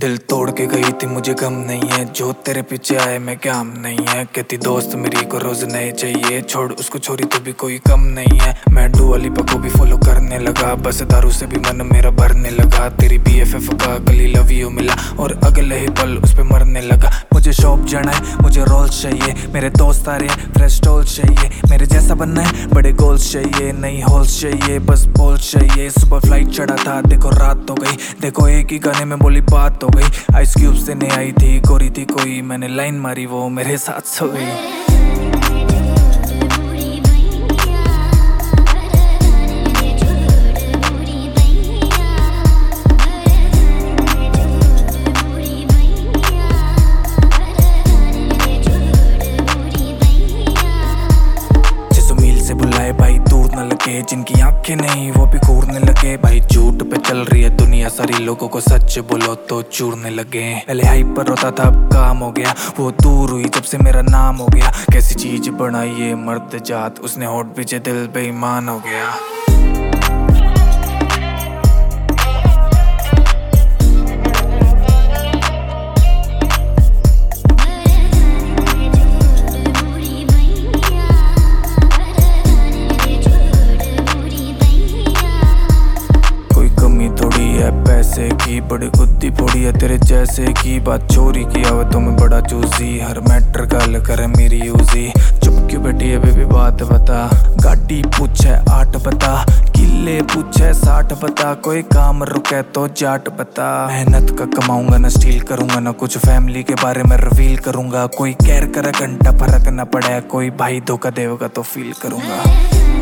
दिल तोड़ के गई थी, मुझे गम नहीं है। जो तेरे पीछे आए मैं क्या हम नहीं है। कहती दोस्त मेरी को रोज नए चाहिए, छोड़ उसको छोरी तो भी कोई कम नहीं है। मैं डुआ लिपा को भी फॉलो करने लगा, बस दारू से भी मन मेरा भरने लगा। तेरी BFF का कली लव यू मिला और अगले ही पल उस पे मरने लगा। मुझे शॉप जाना है, मुझे रोल्स चाहिए, मेरे दोस्त आ रहे हैं, फ्रेश टोल्स चाहिए। मेरे जैसा बनना है, बड़े गोल्स चाहिए, नई होल्स चाहिए, बस बोल्स चाहिए। सुबह फ्लाइट चढ़ा था, देखो रात हो गई, देखो एक ही गाने में बोली बात हो गई। आइस क्यूब से नहीं आई थी, गोरी थी कोई, मैंने लाइन मारी वो मेरे साथ सो गई। बुलाए भाई दूर न लगे, जिनकी आंखें नहीं वो भी घूरने लगे। भाई झूठ पे चल रही है दुनिया सारी, लोगों को सच बोलो तो चूरने लगे। पहले हाइप पर रोता था, अब काम हो गया, वो दूर हुई जब से मेरा नाम हो गया। कैसी चीज बनाई ये मर्द जात, उसने होठ पीछे दिल बेईमान हो गया। पैसे की बड़ी बुद्धि फोड़ी है तेरे जैसे की, बात चोरी की आवे तो मैं बड़ा चूजी। हर मैटर गल करे मेरी यूजी, चुप क्यों बैठी है बेबी बात बता। गाड़ी पूछे 8 बता, किले पूछे 60 बता, कोई काम रुके तो जाट बता। मेहनत का कमाऊंगा ना स्टील करूंगा, ना कुछ फैमिली के बारे में रिवील करूंगा। कोई केयर करे घंटा फर्क ना पड़े, कोई भाई धोखा देगा तो फील करूंगा।